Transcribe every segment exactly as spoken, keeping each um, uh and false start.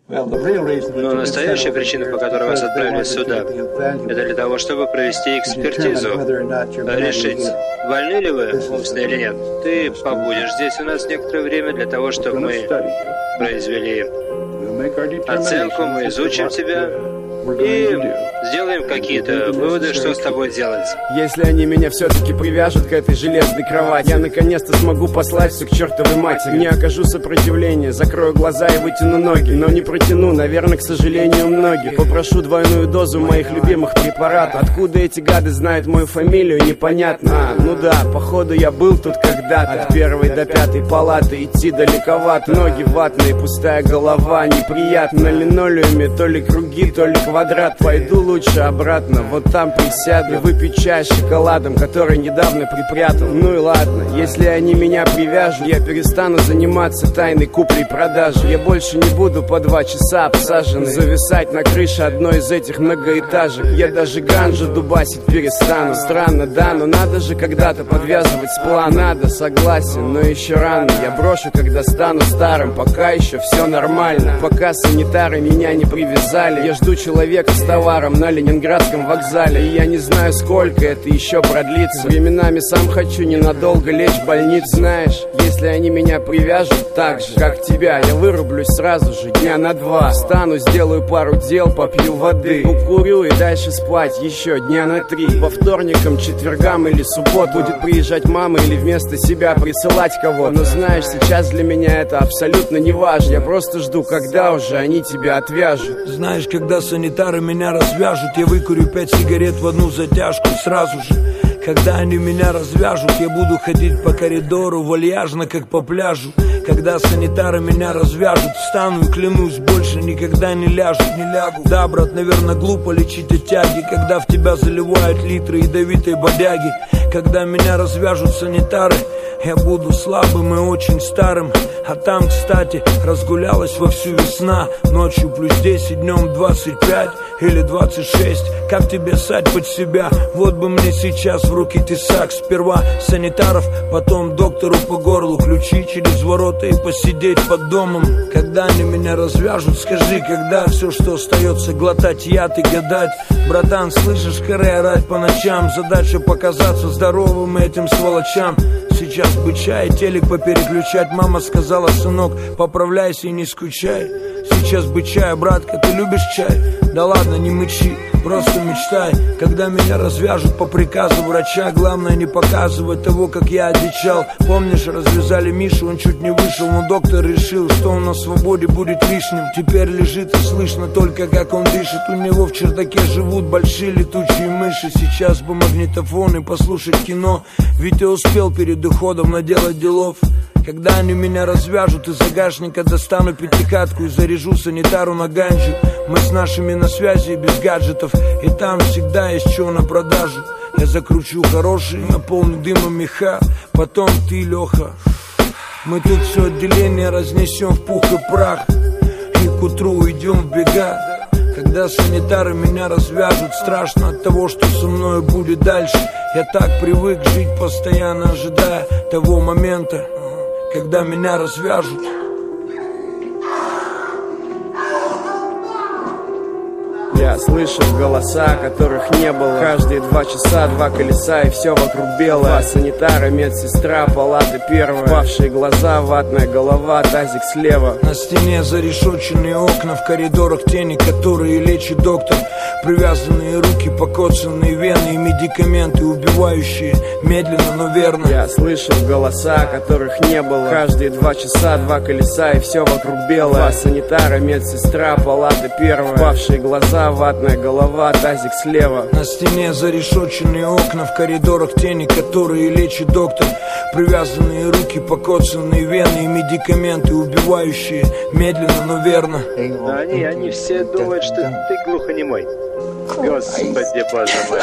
Но настоящая причина, по которой вас отправили сюда, это для того, чтобы провести экспертизу, решить, больны ли вы умственно или нет. Ты побудешь здесь у нас некоторое время для того, чтобы мы произвели оценку, мы изучим тебя и сделаем какие-то выводы, что с тобой делать. Если они меня все-таки привяжут к этой железной кровати, я наконец-то смогу послать все к чертовой матери. Не окажу сопротивления, закрою глаза и вытяну ноги. Но не протяну, наверное, к сожалению, многих. Попрошу двойную дозу моих любимых препаратов. Откуда эти гады знают мою фамилию, непонятно. А, ну да, походу я был тут когда-то. От первой до пятой палаты идти далековато. Ноги ватные, пустая голова, неприятно. На линолеуме то ли круги, то ли квадрат. Пойду лучше обратно, вот там присяду и выпью чай с шоколадом, который недавно припрятал. Ну и ладно, если они меня привяжут, я перестану заниматься тайной куплей-продажей. Я больше не буду по два часа обсаженный зависать на крыше одной из этих многоэтажек. Я даже ганжу дубасить перестану. Странно, да, но надо же когда-то подвязывать с планом. Надо, согласен, но еще рано. Я брошу, когда стану старым, пока еще все нормально. Пока санитары меня не привязали, я жду человека с товаром на Ленинградском вокзале. И я не знаю, сколько это еще продлится. Временами сам хочу ненадолго лечь в больницу. Знаешь, если они меня привяжут так же, как тебя, я вырублюсь сразу же дня на два. Встану, сделаю пару дел, попью воды, укурю и дальше спать еще дня на три. По вторникам, четвергам или суббот будет приезжать мама или вместо себя присылать кого-то. Но знаешь, сейчас для меня это абсолютно не важно. Я просто жду, когда уже они тебя отвяжут. Знаешь, когда санитары меня развяжут, я выкурю пять сигарет в одну затяжку сразу же. Когда они меня развяжут, я буду ходить по коридору вальяжно, как по пляжу. Когда санитары меня развяжут, встану и клянусь, больше никогда не ляжут, не лягу. Да, брат, наверное, глупо лечить от тяги, когда в тебя заливают литры ядовитой бодяги. Когда меня развяжут санитары, я буду слабым и очень старым. А там, кстати, разгулялась вовсю весна. Ночью плюс десять, днем двадцать пять или двадцать шесть. Как тебе ссать под себя? Вот бы мне сейчас в руки тесак. Сперва санитаров, потом доктору по горлу. Ключи через ворота и посидеть под домом. Когда они меня развяжут, скажи, когда все, что остается, глотать яд и гадать. Братан, слышишь, харе орать по ночам. Задача показаться здоровым этим сволочам. Сейчас бы чай, телек попереключать. Мама сказала, сынок, поправляйся и не скучай. Сейчас бы чай, братка, ты любишь чай? Да ладно, не мычи, просто мечтай. Когда меня развяжут по приказу врача, главное не показывать того, как я одичал. Помнишь, развязали Мишу, он чуть не вышел, но доктор решил, что он на свободе будет лишним. Теперь лежит и слышно только, как он дышит. У него в чердаке живут большие летучие мыши. Сейчас бы магнитофон и послушать кино, ведь я успел перед уходом наделать делов. Когда они меня развяжут, из загашника достану пятикатку и заряжу санитару на ганджу. Мы с нашими на связи и без гаджетов, и там всегда есть что на продажу. Я закручу хороший, наполню дымом меха, потом ты, Леха. Мы тут все отделение разнесем в пух и прах, и к утру уйдем в бега. Когда санитары меня развяжут, страшно от того, что со мной будет дальше. Я так привык жить, постоянно ожидая того момента, когда меня развяжут. Я слышу голоса, которых не было. Каждые два часа два колеса и все вокруг белое. Два санитара, медсестра, палата первая. Впавшие глаза, ватная голова, тазик слева. На стене зарешоченные окна, в коридорах тени, которые лечит доктор. Привязанные руки, покоцанные вены и медикаменты, убивающие медленно, но верно. Я слышу голоса, которых не было. Каждые два часа два колеса и все вокруг белое. Два санитара, медсестра, палата первая. Впавшие глаза, ватная голова, тазик слева. На стене зарешоченные окна, в коридорах тени, которые лечит доктор. Привязанные руки, покоцанные вены и медикаменты, убивающие медленно, но верно. Они, они все думают, что ты глухонемой. Господи, боже мой.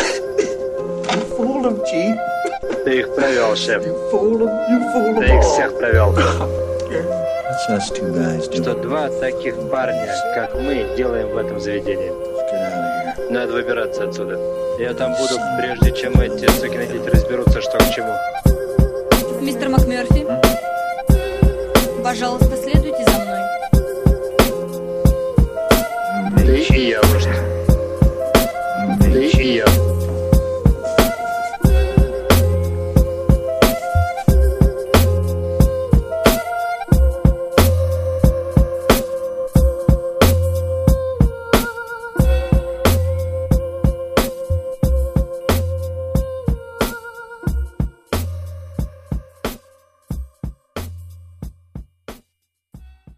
Ты их провел, шеф. Ты их всех провел. Что два таких парня, как мы, делаем в этом заведении. Надо выбираться отсюда. Я там буду, прежде чем эти сукины дети разберутся, что к чему. Мистер МакМерфи, пожалуйста, следуйте за мной. Ты и я вождь.